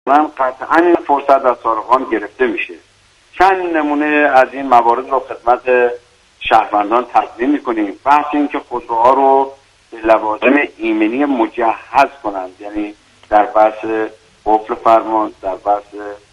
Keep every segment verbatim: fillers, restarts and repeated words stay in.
من قطعا این فرصت از سارقان گرفته میشه. چند نمونه از این موارد رو خدمت شهروندان تقدیم میکنیم. بحث این که خودروها رو به لوازم ایمنی مجهز کنند، یعنی در بحث قفل فرمان، در بحث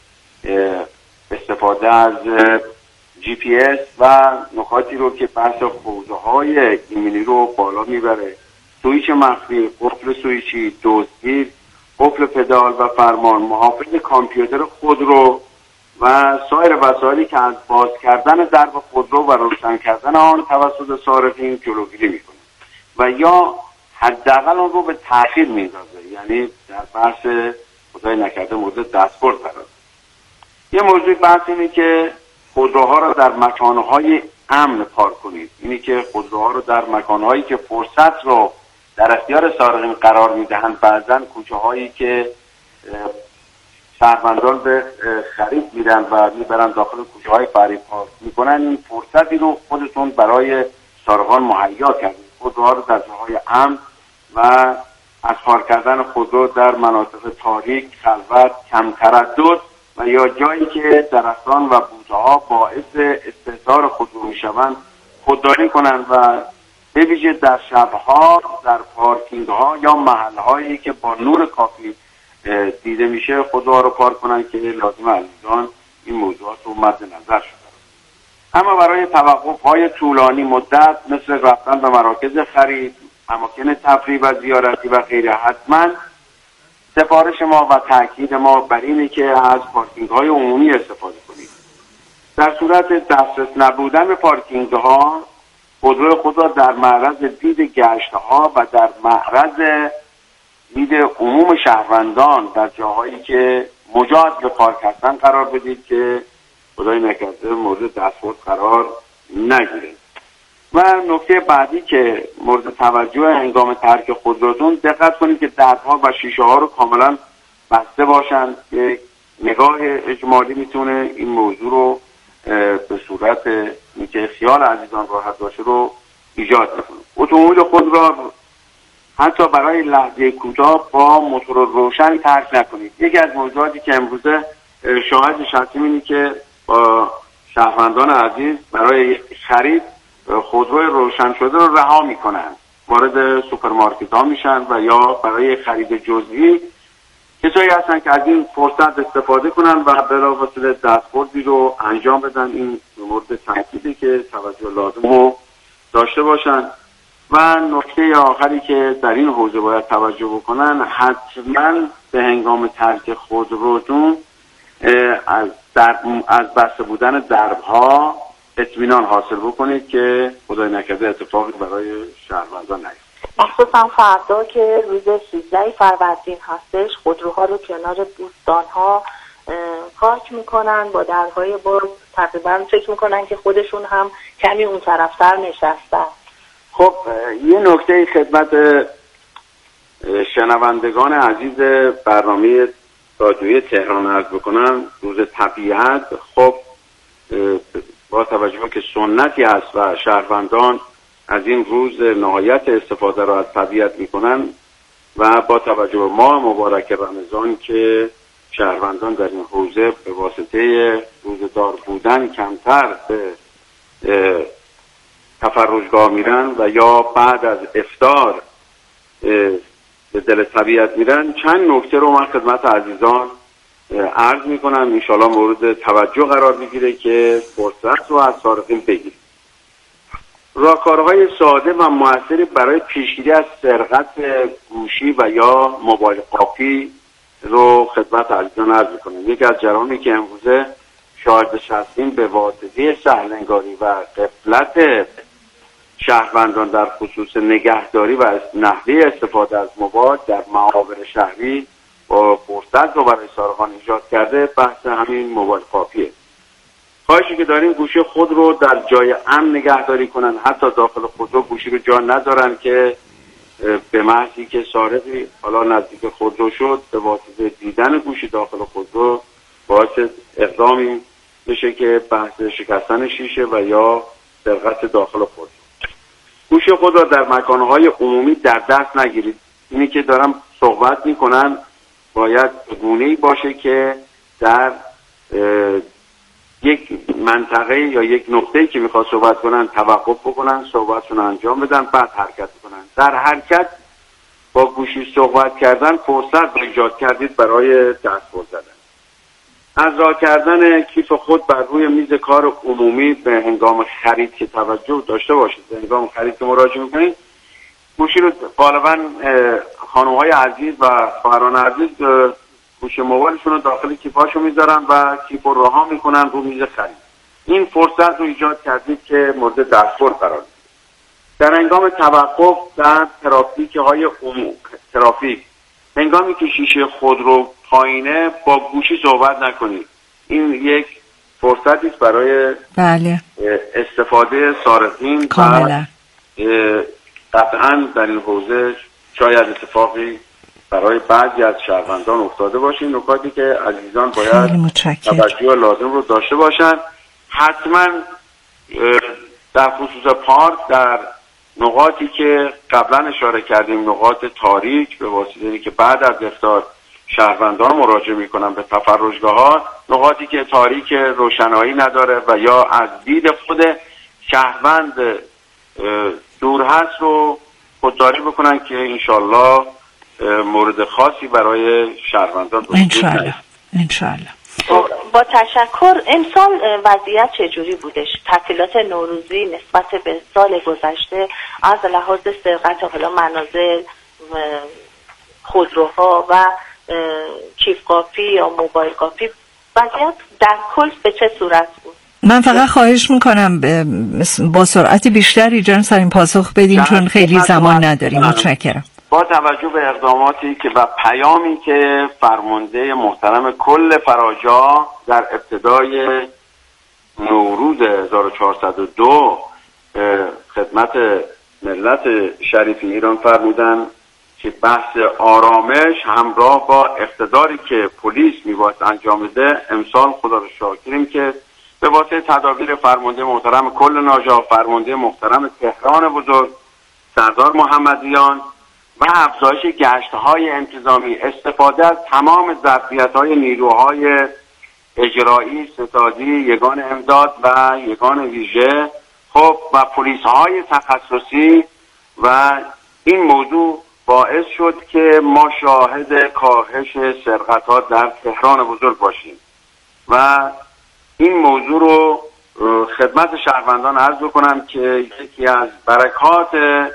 استفاده از جی پی اس و نکاتی رو که بحث حوزه های ایمنی رو بالا میبره، سویچ مخفی، قفل سویچی، دزدگیر، قفل پدال و فرمان، محافظ کامپیوتر خودرو و سایر وسایلی که از باز کردن درب خودرو و روشن کردن آن توسط سارقین جلوگیری میکنه و یا حداقل اون رو به تأخیر میندازه، یعنی در بحث خدای نکرده مورد دستبرد قرار. یه موضوع بحث اینه که خودروها رو در مکانهای امن پارک کنید. اینی که خودروها رو در مکانهایی که فرصت رو در اختیار سارقین قرار میدهند، بعضن کوچه هایی که شهروندان به خرید میرن و میبرن داخل کوچه های فریب پارک میکنن، این فرصتی رو خودتون برای سارقان مهیا کردید. خودروها رو در جاهای امن و از پارک کردن خودرو در مناطق تاریک، خلوت، کم تردد و یا جایی که درختان و بوته‌ها باعث استحضار خودرو میشوند خودداری کنند و به ویژه در شبها در پارکینگ ها یا محل هایی که با نور کافی دیده میشه خودروها رو پارک کنند که لازم عزیزان این موضوعات رو مد نظر شده. اما برای توقف های طولانی مدت مثل رفتن به مراکز خرید، اماکن تفریح و زیارتی و غیره، حتما سفارش ما و تاکید ما بر اینه که از پارکینگ های عمومی استفاده کنید. در صورت دسترس نبودن به پارکینگ ها، خودرو خود را در معرض دید گشت ها و در معرض دید عموم شهروندان در جاهایی که مجاز به پارک هستن قرار بدید که خدای نکرده مورد دستبرد قرار نگیره. و نکته بعدی که مورد توجه هنگام ترک خودروتون، دقت کنید که درها و شیشه ها رو کاملا بسته باشند که نگاه اجمالی میتونه این موضوع رو به صورت اینکه خیال عزیزان راحت باشه رو ایجاد میکنه. اتومبیل خود را حتی برای لحظه کوتاه با موتور روشن ترک نکنید. یکی از موضوعاتی که امروزه شاهدش هستیم اینه که با شهروندان عزیز برای خرید خودروی روشن شده رو رها میکنن، وارد سوپرمارکت ها میشن و یا برای خرید جزئی کسایی هستن که از این فرصت استفاده کنن و بلافاصله دستبردی رو انجام بدن. این مورد تاکیدی که توجه لازم رو داشته باشن. و نکته آخری که در این حوزه باید توجه بکنن، حتما به هنگام ترک خودروتون از در از بسته بودن دربها اطمینان حاصل بکنید که خدای نکرده اتفاقی برای شهروندان نیفته. مخصوصا فردا که روز سیزده فروردین هستش، خودروها رو کنار بوستان‌ها پارک میکنن با درهای باز، تقریبا فکر میکنن که خودشون هم کمی اون طرفتر نشستن. خب یه نکته خدمت شنوندگان عزیز برنامه رادیویی تهران عرض بکنم. روز طبیعت، خب با توجه به که سنتی است و شهروندان از این روز نهایت استفاده را از طبیعت میکنن و با توجه به ماه مبارک رمضان که شهروندان در این حوزه به واسطه روزدار بودن کمتر به تفرجگاه میرن و یا بعد از افطار به دل طبیعت میرن، چند نکته رو من خدمت عزیزان عرض میکنم، انشاءالله مورد توجه قرار بگیره که فرصت رو از سارقین بگیریم. راهکارهای ساده و موثری برای پیشگیری از سرقت گوشی و یا موبایل قاپی رو خدمت عزیزان عرض میکنم. یکی از جرامی که امروزه شاهدش هستیم به واسطه سهلنگاری و غفلت شهروندان در خصوص نگهداری و نحوه استفاده از موبایل در محاور شهری با فرصت رو برای سارقان ایجاد کرده، بحث همین موبایل قاپیه. خواهشی که داریم گوشی خود رو در جای امن نگهداری کنن، حتی داخل خودرو گوشی رو جا ندارن که به محضی که سارقی حالا نزدیک خودرو شد به واسطه دیدن گوشی داخل خودرو باعث اقدامی بشه که بحث شکستن شیشه و یا سرقت داخل خودرو. گوشی خود را در مکانهای عمومی در دست نگیرید. اینی که دارم صحبت میکنن باید گونه‌ای باشه که در یک منطقه یا یک نقطه‌ای که میخواد صحبت کنن توقف بکنن، صحبتشون انجام بدن، بعد حرکت کنن. در حرکت با گوشی صحبت کردن فرصت ایجاد کردید برای دستگیر زدن. از راه کردن کیف خود بر روی میز کار عمومی به هنگام خرید که توجه داشته باشید. به هنگام خرید که مراجعه میکنید گوشی رو غالبا خانم‌های عزیز و خواهران عزیز گوشی موبایلشون رو داخل کیفاشو میذارن و کیف رو رها میکنن رو میز خرید. این فرصت رو ایجاد کردید که مورد دستگیر قرار بگیرید. در هنگام توقف در ترافیک های عمومی ترافیک هنگامی که شیشه خودرو پایینه با گوشی صحبت نکنید. این یک فرصتی است برای بله استفاده سارقین کاملا. قطعا در این حوزه شاید اتفاقی برای بعضی از شهروندان افتاده باشه. نکاتی که عزیزان باید توجه لازم رو داشته باشن. حتما در خصوص پارک در نقاطی که قبلا اشاره کردیم، نقاط تاریک به واسطه که بعد از افطار شهروندان مراجعه میکنن به تفرجگاه‌ها، نقاطی که تاریک روشنایی نداره و یا از دید خود شهروند دور هست رو خودداری بکنن که انشالله مورد خاصی برای شهروندان انشالله انشالله. با تشکر. امسال وضعیت چجوری بودش؟ تعطیلات نوروزی نسبت به سال گذشته از لحاظ سرقت حالا منازل، خودروها و کیف قاپی یا موبایل قاپی، وضعیت در کل به چه صورت بود؟ من فقط خواهش میکنم با سرعت بیشتری جان سرین پاسخ بدین چون خیلی زمان نداریم. متشکرم. با توجه به اقداماتی که و پیامی که فرمانده محترم کل فراجا در ابتدای نوروز هزار و چهارصد و دو خدمت ملت شریف ایران فرمودن که بحث آرامش همراه با اقتداری که پلیس میباید انجام بده، امسال خدا رو شاکریم که به واسطه تدابیر فرمانده محترم کل ناجا، فرمانده محترم تهران بزرگ سردار محمدیان و افزایش گشت‌های انتظامی، استفاده از تمام ظرفیت‌های نیروهای اجرایی، ستادی، یگان امداد و یگان ویژه خب و پلیس‌های تخصصی و این موضوع باعث شد که ما شاهد کاهش سرقت‌ها در تهران بزرگ باشیم و این موضوع رو خدمت شهروندان عرض بکنم که یکی از برکات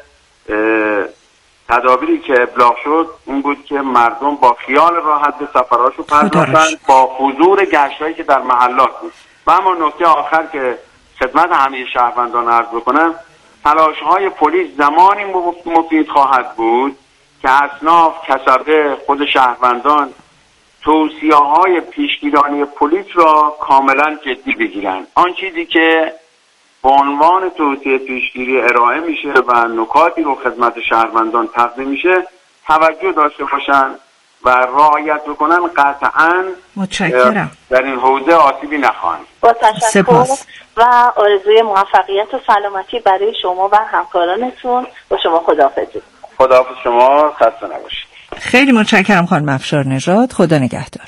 تدابیری که ابلاغ شد این بود که مردم با خیال راحت به سفرهاشو پرداختن با حضور گشتایی که در محلات بود. و اما نکته آخر که خدمت همه شهروندان عرض بکنم، تلاش‌های پلیس زمانی مفید خواهد بود که اصناف، کسبه، خود شهروندان توصیه‌های پیشگیرانی پلیس را کاملا جدی بگیرند. آن چیزی که به عنوان توصیه پیشگیری ارائه میشه و نکاتی رو خدمت شهروندان تقدیم میشه توجه داشته باشن و رعایت بکنن، قطعاً متشکرم در این حوزه آسیبی نخواهند. با تشکر و آرزوی موفقیت و سلامتی برای شما و همکارانتون. با شما خداحافظی. خداحافظ شما، خسته نباشید. خیلی متشکرم خانم افشار نژاد. خدا نگهدار.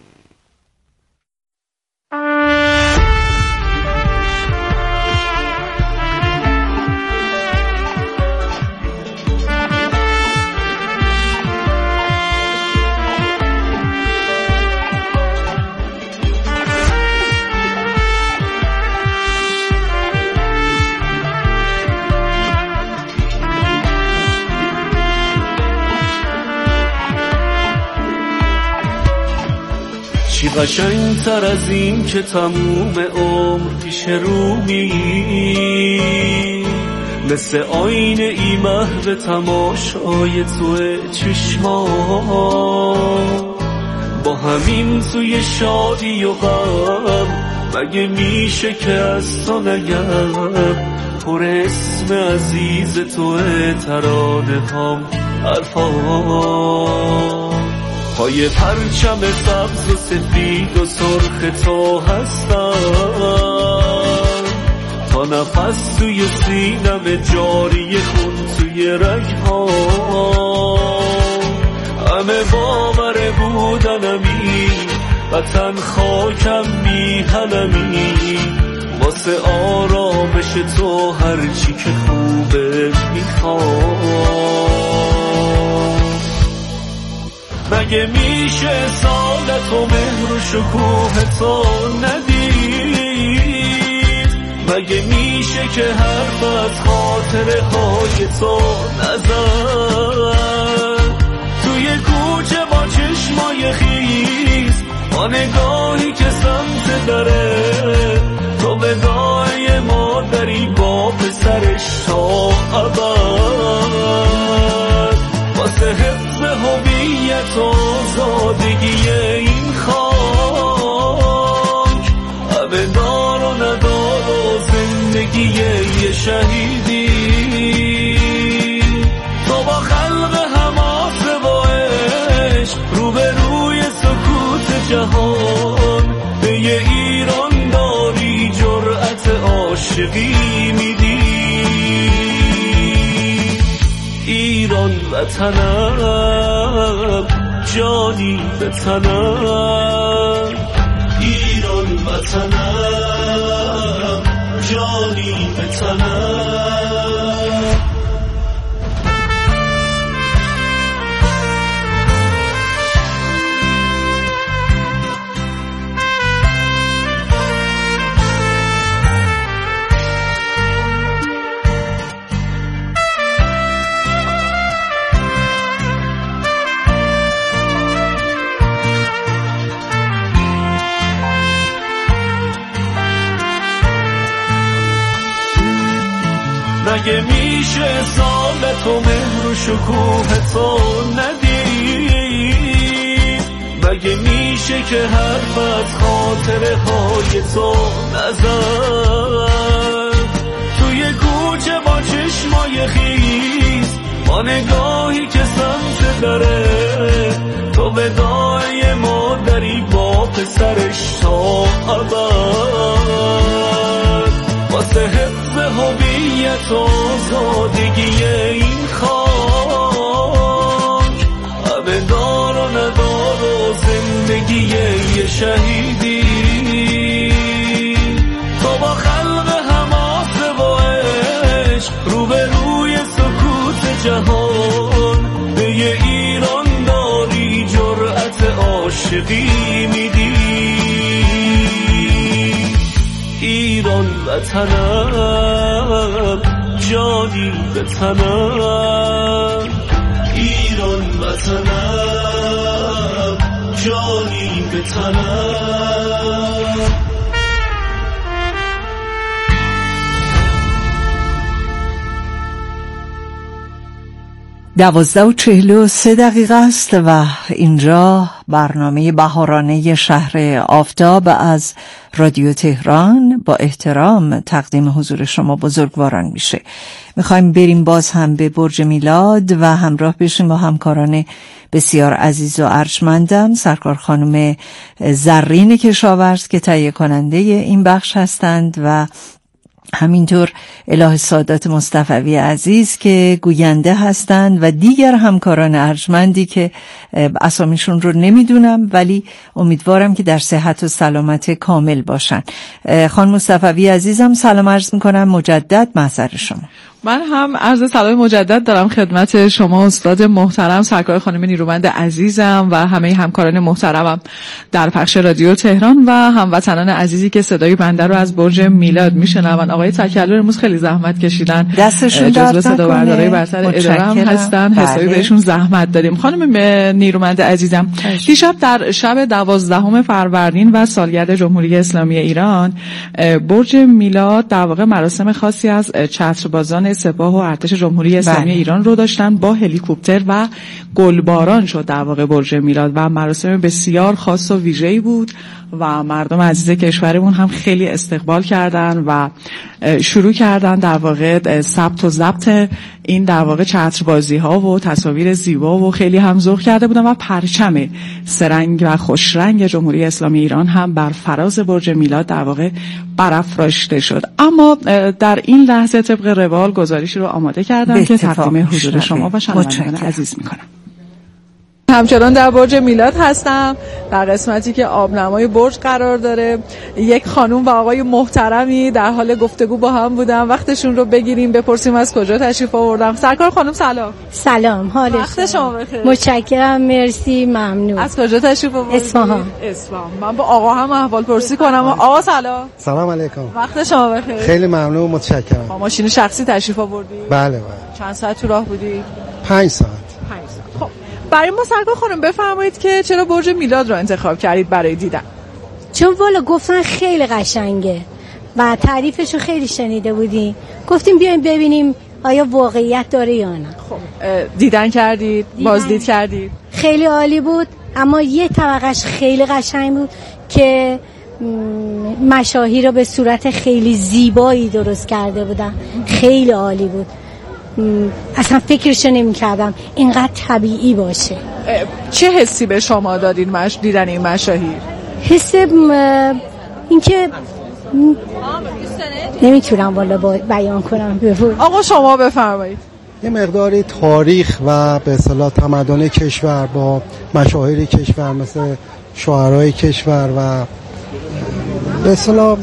چی قشنگ‌تر از این که تموم عمر پیش رو می مثل آینه ای محو تماشای تو چشما با همین توی شادی و غم مگه میشه که از تو نگم پر اسم عزیز تو ترانه هم حرفا پای پرچم سبز و سفید و سرخ تو هستم تا نفس توی سینم جاری خون توی رگ‌ها همه باور بودنمی وطن خاکم میهنمی واسه آرامش تو هرچی که خوبه میخوام مگه میشه سالت و مهر و شکوه تو ندید مگه میشه که حرف از خاطره های تو نزد توی کوچه با چشمای خیز با نگاهی که سمت داره تو ودای مادری با پسرش تا ابد واسه حفظ هویت و زادگی این خاک همه دار و ندار و زندگی یه شهیدی تو با خلق حماسه و عشق روبروی سکوت جهان به یه ایران داری جرأت عاشقی میدی ایران وطنم جانی به تنم ایران وطنم جانی به تنم مگه میشه سالت و مهر و شکوه تو ندید مگه میشه که حرف از خاطره های تو نزد توی کوچه با چشمای خیز با نگاهی که سمت داره تو ودای مادری با پسرش تا ابد واسه حفظ هویت و زادگی این خاک همه دار و ندار و زندگی یه شهیدی تو با خلق حماسه و عشق روبروی سکوت جهان به یه ایران داری جرأت عاشقی میدی ایران وطنم جانی به تنم ایران وطنم جانی به تنم دوازده و چهل و سه دقیقه است و اینجا برنامه بهارانه شهر آفتاب از رادیو تهران با احترام تقدیم حضور شما بزرگواران میشه. میخوایم بریم باز هم به برج میلاد و همراه بشیم با همکاران بسیار عزیز و ارجمندم، سرکار خانم زرین کشاورز که تهیه کننده این بخش هستند و همینطور اله سادات مصطفوی عزیز که گوینده هستند و دیگر همکاران ارجمندی که اسامیشون رو نمیدونم ولی امیدوارم که در صحت و سلامت کامل باشن. خانم مصطفوی عزیزم سلام عرض میکنم مجدد محضر شما. من هم عرض سلام مجدد دارم خدمت شما استاد محترم، سرکار خانم نیرومند عزیزم و همه همکاران محترمم در پخش رادیو تهران و هموطنان عزیزی که صدای بنده رو از برج میلاد میشنون. آقای تکلر امروز خیلی زحمت کشیدن، دستشون جزو صدا بردارای برتر اداره هم هستن، حسابی بهشون زحمت داریم. خانم نیرومند عزیزم، دیشب در شب دوازدهم فروردین و سالگرد جمهوری اسلامی ایران برج میلاد در واقع مراسم خاصی از چتربازان سپاه و ارتش جمهوری اسلامی بله. ایران رو داشتن با هلیکوپتر و گلباران شد در واقع برج میلاد و مراسم بسیار خاص و ویژه‌ای بود و مردم عزیز کشورمون هم خیلی استقبال کردن و شروع کردن در واقع ثبت و ضبط این در واقع چتربازی ها و تصاویر زیبا و خیلی هم ذوق کرده بودن و پرچم سرنگ و خوشرنگ جمهوری اسلامی ایران هم بر فراز برج میلاد در واقع برافراشته شد. اما در این لحظه طبق روال گزارشی رو آماده کردم که تقدیم حضور شما و شنوندگان عزیز میکنم. همچنان در برج میلاد هستم، در قسمتی که آبنمای برج قرار داره. یک خانم و آقای محترمی در حال گفتگو با هم بودن، وقتشون رو بگیریم بپرسیم از کجا تشریف آوردن. سرکار خانم سلام. سلام، حالش وقت شما بخیر. متشکرم، مرسی، ممنون. از کجا تشریف آوردید؟ اصفهان. اصفهان. من با آقا هم احوال پرسی کنم. آقا سلام. سلام علیکم. وقت شما بخیر. خیلی ممنون، متشکرم. با ماشین شخصی تشریف آوردید؟ بله بله. چند ساعت تو راه بودید؟ پنج ساعت. پنج ساعت. خب برای ما سرکار خانم بفرمایید که چرا برج میلاد رو انتخاب کردید برای دیدن؟ چون والا گفتن خیلی قشنگه و تعریفش رو خیلی شنیده بودیم، گفتیم بیایم ببینیم آیا واقعیت داره یا نه. خب دیدن کردید؟ دیدن. بازدید کردید؟ خیلی عالی بود، اما یه طبقش خیلی قشنگ بود که مشاهی رو به صورت خیلی زیبایی درست کرده بودن. خیلی عالی بود، اصلا فکرشو نمی کردم اینقدر طبیعی باشه. چه حسی به شما دادین مش دیدن این مشاهیر؟ حس اینکه نمیتونم والا بیان کنم. بفرمایید آقا شما بفرمایید. یه مقداری تاریخ و به اصطلاح تمدن کشور با مشاهیر کشور مثل شاعرای کشور و به اصطلاح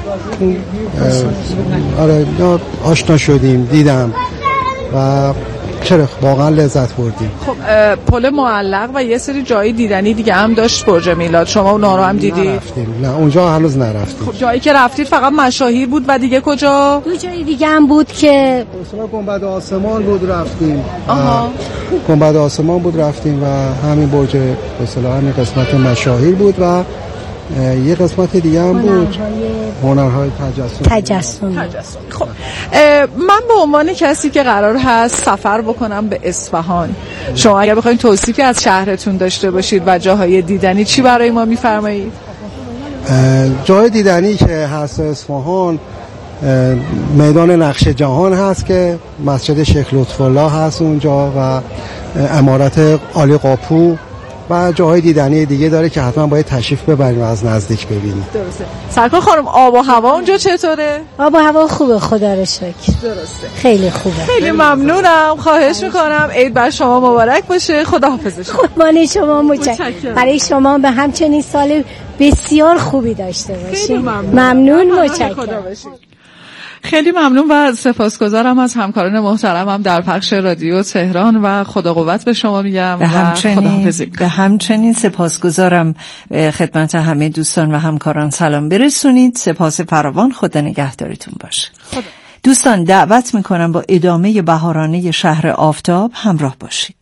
آره آشنا شدیم، دیدم و چرا واقعا لذت بردیم. خب پل معلق و یه سری جایی دیدنی دیگه هم داشت برج میلاد، شما اونا رو هم دیدید؟ نرفتیم، نه اونجا هنوز نرفتیم. خب جایی که رفتید فقط مشاهیر بود و دیگه کجا؟ دو جای دیگه هم بود که مثلا گنبد آسمان بود رفتیم. آها. گنبد آسمان بود رفتیم و همین برج به اصطلاح همین قسمت مشاهیر بود و یه قسمت دیگه هم بود هنرهای تجسم. تجسم. خب من به عنوان کسی که قرار هست سفر بکنم به اصفهان، شما اگر بخواید توصیفی از شهرتون داشته باشید و جاهای دیدنی چی برای ما میفرمایید؟ جای دیدنی که هست اصفهان میدان نقش جهان هست که مسجد شیخ لطف‌الله هست اونجا و عمارت عالی قاپو و جاهای دیدنی دیگه داره که حتما باید تشریف ببریم و از نزدیک ببینیم. درسته. سرکار خانم آب و هوا اونجا چطوره؟ آب و هوا خوبه، خدا رو شکر. درسته. خیلی خوبه. خیلی ممنونم. خواهش میکنم عید بر شما مبارک باشه. خداحافظ شما. قربان شما، متشکرم. برای شما به همچنین سال بسیار خوبی داشته باشید. ممنون, ممنون متشکرم. خیلی ممنون و سپاسگزارم از همکاران محترمم در پخش رادیو تهران و خدا قوت به شما میگم به همچنین به همچنین سپاسگزارم خدمت همه دوستان و همکاران سلام برسونید. سپاس فراوان، خدا نگهدارتون باشه. خدا. دوستان دعوت میکنم با ادامه بهارانه شهر آفتاب همراه باشید.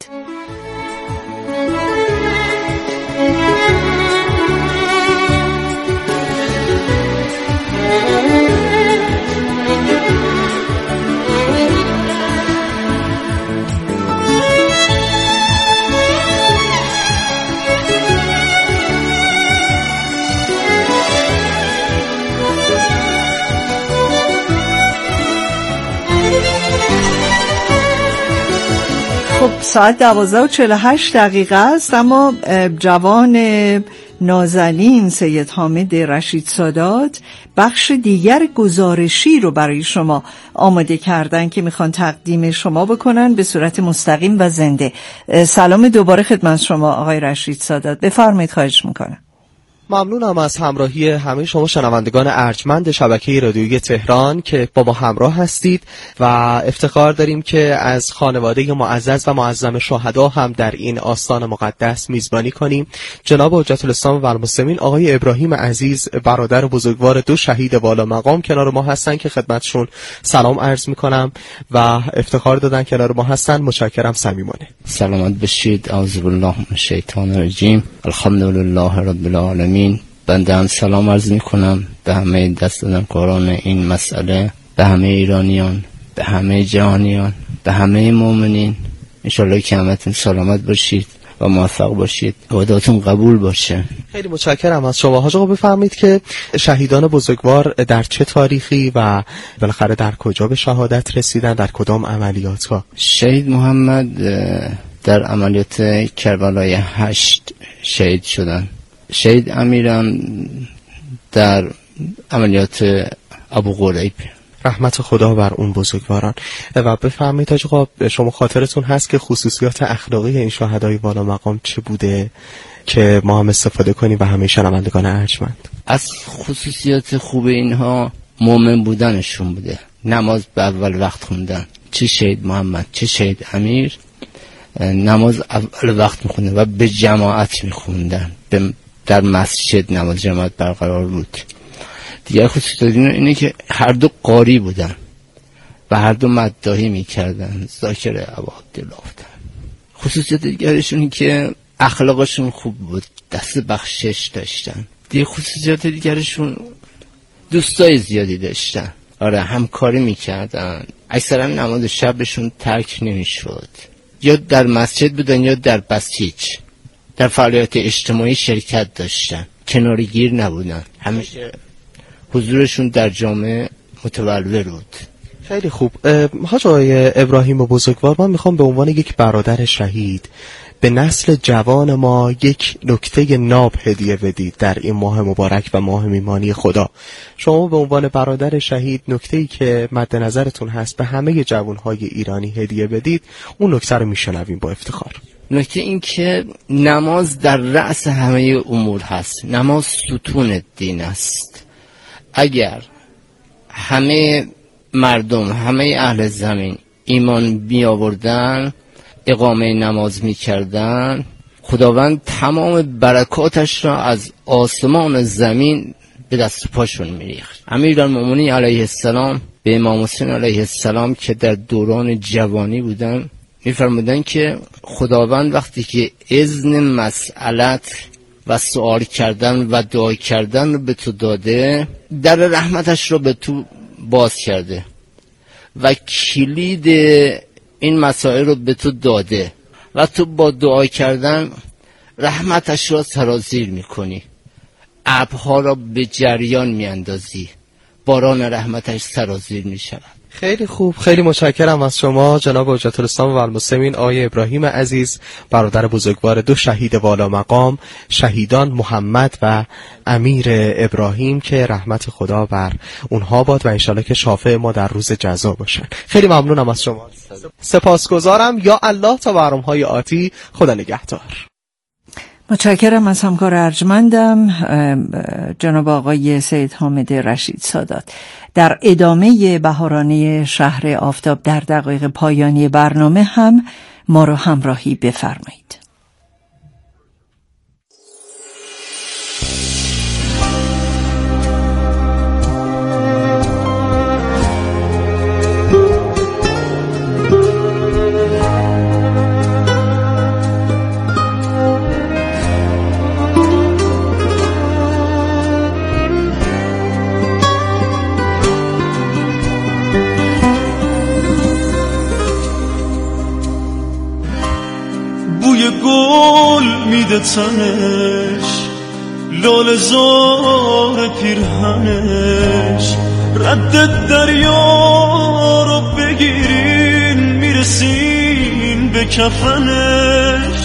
خب ساعت دوازده و چهل و هشت دقیقه است، اما جوان نازنین سید حامد رشید سادات بخش دیگر گزارشی رو برای شما آماده کردن که میخوان تقدیم شما بکنن به صورت مستقیم و زنده. سلام دوباره خدمت شما آقای رشید سادات، بفرمایید. خواهش میکنم. ممنونم از همراهی همه شما شنوندگان ارجمند شبکه رادیویی تهران که با ما همراه هستید و افتخار داریم که از خانواده معزز و معظم شهدا هم در این آستان مقدس میزبانی کنیم. جناب حجت الاسلام و المسلمین آقای ابراهیم عزیز، برادر بزرگوار دو شهید والا مقام کنار ما هستن که خدمتشون سلام عرض میکنم و افتخار دادن کنار ما هستن. متشکرم صمیمانه. سلامت باشید. اعوذ بالله من الشیطان الرجیم. الحمدلله رب العالمین. بنده هم سلام عرض می کنم به همه دست دادن کاران این مسئله، به همه ایرانیان، به همه جهانیان، به همه مؤمنین. انشالله که همتون سلامت باشید و موفق باشید و دعاتون قبول باشه. خیلی متشکرم از شما. حاج آقا بفرمایید که شهیدان بزرگوار در چه تاریخی و بالاخره در کجا به شهادت رسیدن، در کدام عملیات ها؟ شهید محمد در عملیات کربلای هشت شهید شدن. شهید امیرم در عملیات ابو غریب. رحمت خدا بر اون بزرگواران. و بفرمایید حاج آقا، شما خاطرتون هست که خصوصیات اخلاقی این شهدای والا مقام چه بوده که ما هم استفاده کنیم و همه شنوندگان ارجمند؟ از خصوصیات خوب اینها مؤمن بودنشون بوده. نماز به اول وقت خوندن، چه شهید محمد چه شهید امیر نماز اول وقت میخوندن و به جماعت میخوندن، در مسجد نماز جماعت برقرار بود. دیگر خصوصیت اینه که هر دو قاری بودن و هر دو مداحی میکردن، ذاکر عباد الله بودن. خصوصیت دیگرشون که اخلاقشون خوب بود، دست بخشش داشتن. دیگه خصوصیت دیگرشون دوستای زیادی داشتن، آره همکاری میکردن. اکثرا نماز شبشون ترک نمیشد، یا در مسجد بودن یا در بسیج، در فعالیت اجتماعی شرکت داشتن، کنارگیر نبودن، همیشه حضورشون در جامعه متولور بود. خیلی خوب. حاج آقای ابراهیم بزرگوار، من میخوام به عنوان یک برادر شهید به نسل جوان ما یک نکته ناب هدیه بدید در این ماه مبارک و ماه میمانی خدا. شما به عنوان برادر شهید نکته‌ای که مد نظرتون هست به همه جوانهای ایرانی هدیه بدید، اون نکته رو میشنویم با افتخار. نکته این که نماز در رأس همه امور هست، نماز ستون دین است. اگر همه مردم، همه اهل زمین ایمان می آوردن، اقامه نماز می کردن، خداوند تمام برکاتش را از آسمان زمین به دست پاشون می ریخت. امیرالمومنین علیه السلام به امام حسین علیه السلام که در دوران جوانی بودن می فرمودن که خداوند وقتی که اذن مسئلت و سوال کردن و دعا کردن رو به تو داده، در رحمتش رو به تو باز کرده و کلید این مسائل رو به تو داده و تو با دعا کردن رحمتش را سرازیر میکنی، ابرها را به جریان میاندازی، باران رحمتش سرازیر میشود. خیلی خوب، خیلی متشکرم از شما جناب حجت الاسلام و المسلمین آقای ابراهیم عزیز، برادر بزرگوار دو شهید والا مقام، شهیدان محمد و امیر ابراهیم، که رحمت خدا بر اونها باد و انشالله که شافع ما در روز جزا باشن. خیلی ممنونم از شما، سپاسگزارم. یا الله تا برنامه‌های آتی، خدا نگهدار. متشکرم از همکار ارجمندم جناب آقای سید حامد رشید سادات. در ادامه بهارانه شهر آفتاب در دقایق پایانی برنامه هم ما رو همراهی بفرمایید. گل میده تنش، لاله زار پیرهنش، رد دریا رو بگیرین میرسین به کفنش.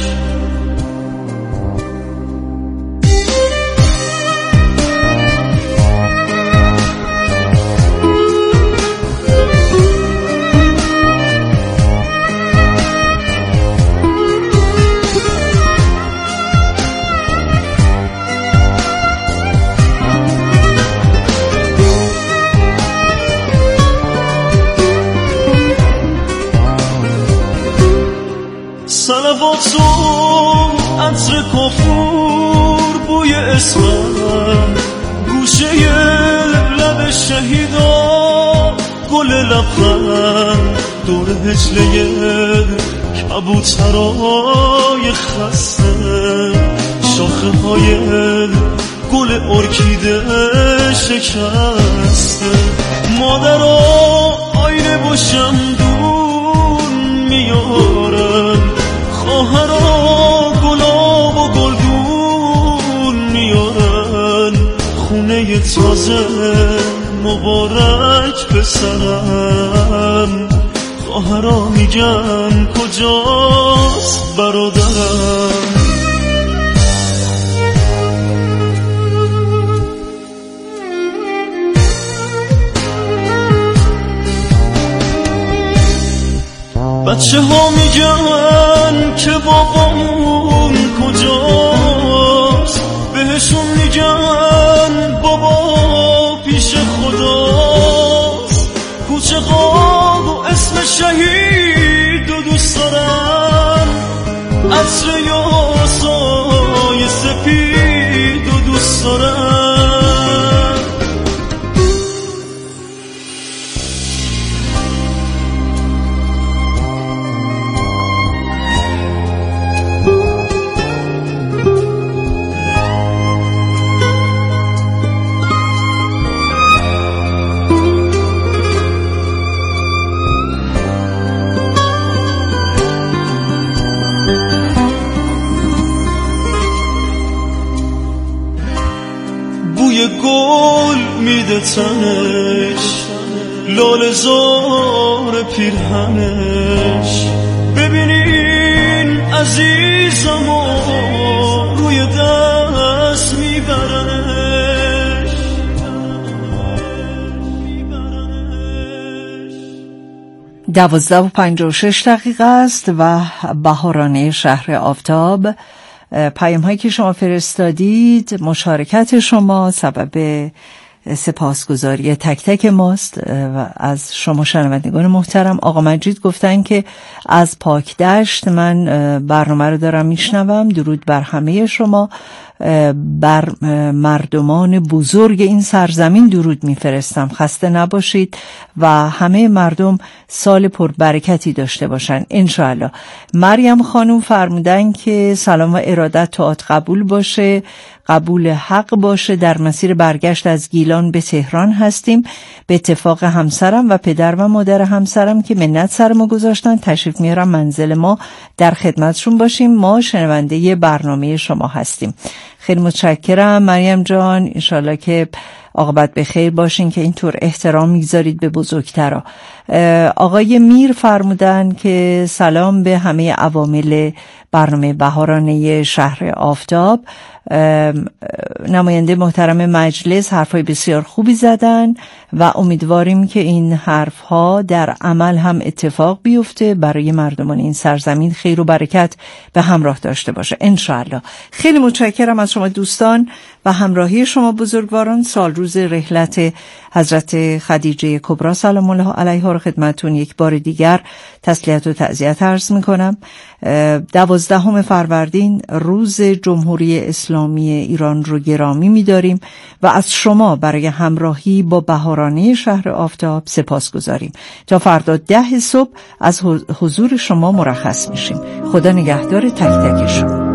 صلواتم عطر کافور بوی اسمم، گوشه لب شهیدا گل لبخند، دور هجله کبوترای خسته، شاخه های گل ارکیده شکسته. مادرها آینه با شمدون میارن، خواهرها گلاب و گلدون میارن، خونه تازه مبارک پسرم. خواهرها میگن کجاست برادرم. بچه ها میگن که بابامون کجاست، بهشون میگن بابا پیش خداست. کوچه ها و اسم شهید و دوست دارن، عطر یاسای سپید و دوست دارن. بوی گل میده تنش، لاله زار پیرهنش. ببینین عزیزمو روی دست میبرنش. دوازده و پنجاه و شش دقیقه است و بهارانه شهر آفتاب. پیام هایی که شما فرستادید، مشارکت شما سبب سپاسگزاری تک تک ماست و از شما شنوندگان محترم. آقا مجید گفتن که از پاکدشت من برنامه رو دارم میشنوم. درود بر همه شما، بر مردمان بزرگ این سرزمین درود میفرستم. خسته نباشید و همه مردم سال پربرکتی داشته باشن انشاءالله. مریم خانوم فرمودن که سلام و ارادت تئاتر قبول باشه، قبول حق باشه. در مسیر برگشت از گیلان به تهران هستیم. به اتفاق همسرم و پدر و مادر همسرم که منت سر ما گذاشتن تشریف میارم منزل ما، در خدمتشون باشیم. ما شنونده برنامه شما هستیم. خیلی متشکرم مریم جان، انشالله که عاقبت به خیر باشین که اینطور احترام میگذارید به بزرگترا. آقای میر فرمودن که سلام به همه عوامل برنامه بهارانه شهر آفتاب. نماینده محترم مجلس حرفای بسیار خوبی زدن و امیدواریم که این حرفها در عمل هم اتفاق بیفته، برای مردمان این سرزمین خیر و برکت به همراه داشته باشه انشاءالله. خیلی متشکرم از شما دوستان و همراهی شما بزرگواران. سال روز رحلت حضرت خدیجه کبری سلام الله علیها رو خدمتون یک بار دیگر تسلیت و تعزیت عرض میکنم. دوازدهم فروردین روز جمهوری اسلامی ایران رو گرامی می‌داریم و از شما برای همراهی با بهارانه شهر آفتاب سپاس گذاریم. تا فردا ده صبح از حضور شما مرخص میشیم. خدا نگهدار تک تک شما.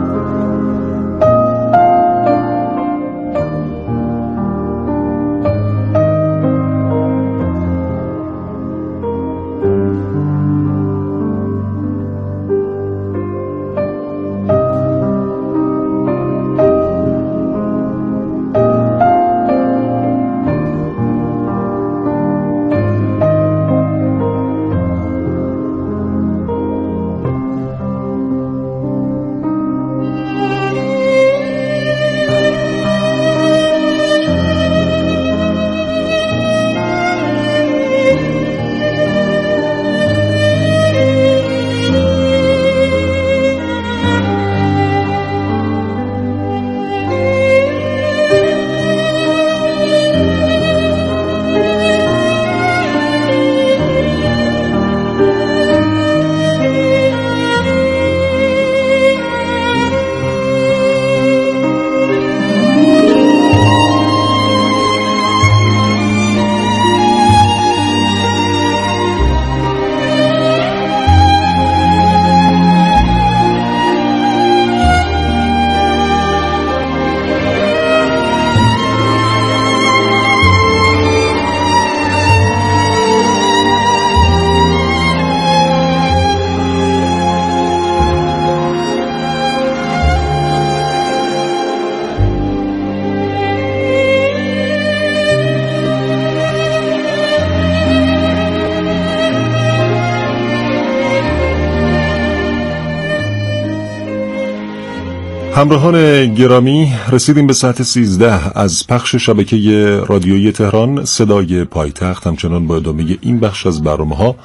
همراهان گرامی، رسیدیم به ساعت سیزده از پخش شبکه رادیویی تهران صدای پایتخت. همچنان با ادامه این بخش از برنامه‌ها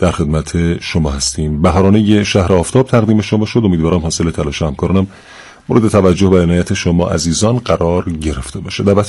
در خدمت شما هستیم. بهارانه شهر آفتاب تقدیم شما شد. امیدوارم حاصل تلاش همکارانم مورد توجه و عنایت شما عزیزان قرار گرفته باشه.